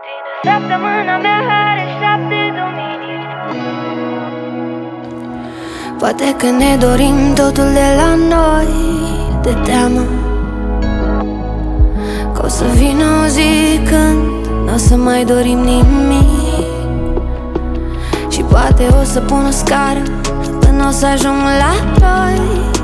Săptămâna mea are 7 duminici. Poate că ne dorim totul de la noi, de teamă că o să vină o zi când n-o să mai dorim nimic. Și poate o să pun o scară până o să ajung la noi.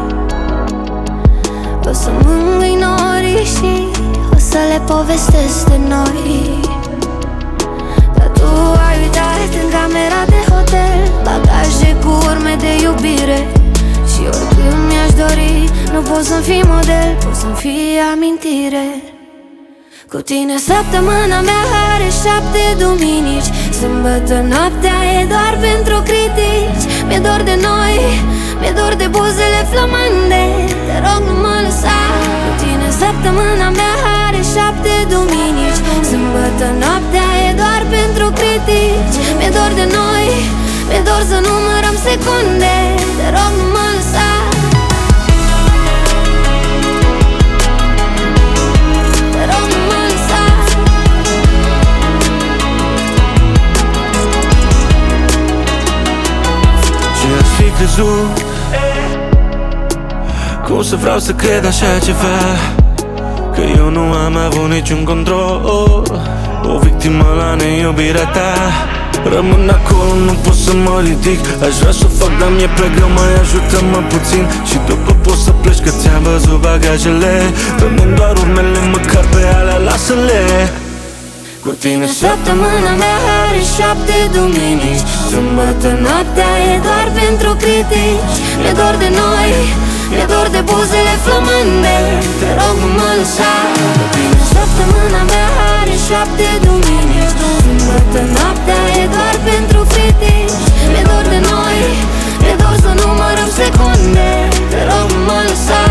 O să mângâi norii și o să le povestesc de noi. Dar tu ai uitat în camera de hotel bagaje cu urme de iubire. Și oricând mi-aș dori, nu pot să-mi fii model, pot să-mi fii amintire. Cu tine săptămâna mea are 7 duminici. Sâmbătă noaptea e doar pentru critici. Mi-e dor de noi, mi-e dor de buzele flămânde. Te rog, nu mă lăsa. Cu tine săptămâna mea are 7 duminici. Sâmbătă noaptea e doar pentru critici. Mi-e dor de noi, mi-e dor să numărăm secunde. Te rog, nu mă lăsa. Te rog, nu mă lăsa. Ce aș fi crezut? Cum să vreau să cred așa ceva? Că eu nu am avut niciun control. O victimă la neiubirea ta. Rămân acolo, nu pot să mă ridic. Aș vrea să o fac, dar mi-e prea greu. Mai ajută-mă puțin și după poți să pleci, că ți-am văzut bagajele. Rămân doar urmele, măcar pe alea lasă-le. Cu tine săptămâna mea are 7 duminici. Sâmbătă noaptea e doar pentru critici. Mi-e dor de noi, mi-e dor de buzele flămânde. Te rog, nu mă lăsa. Cu tine săptămâna mea are 7 duminici. Sâmbătă noaptea e doar pentru critici. Mi-e dor de noi, mi-e dor să numărăm secunde. Te rog, nu mă lăsa.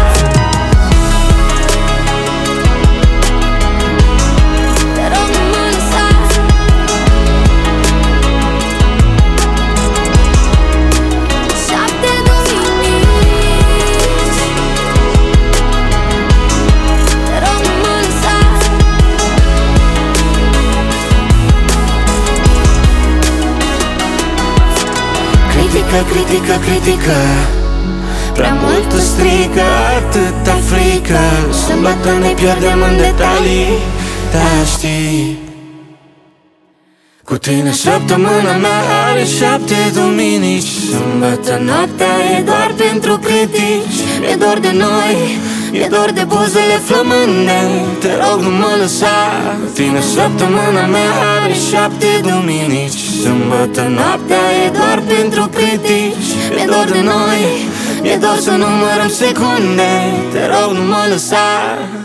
Critică, critică, prea multă strică, atâta frică. Sâmbătă ne pierdem în detalii, dar știi. Cu tine săptămâna mea are 7 duminici. Sâmbătă noaptea e doar pentru critici. Mi-e dor de noi, mi-e dor de buzele flămânde. Te rog, nu mă lăsa. Cu tine săptămâna mea are 7 duminici. Sâmbătă noaptea e doar pentru critici. Mi-e dor de noi, mi-e dor să numărăm secunde. Te rog, nu mă lăsa.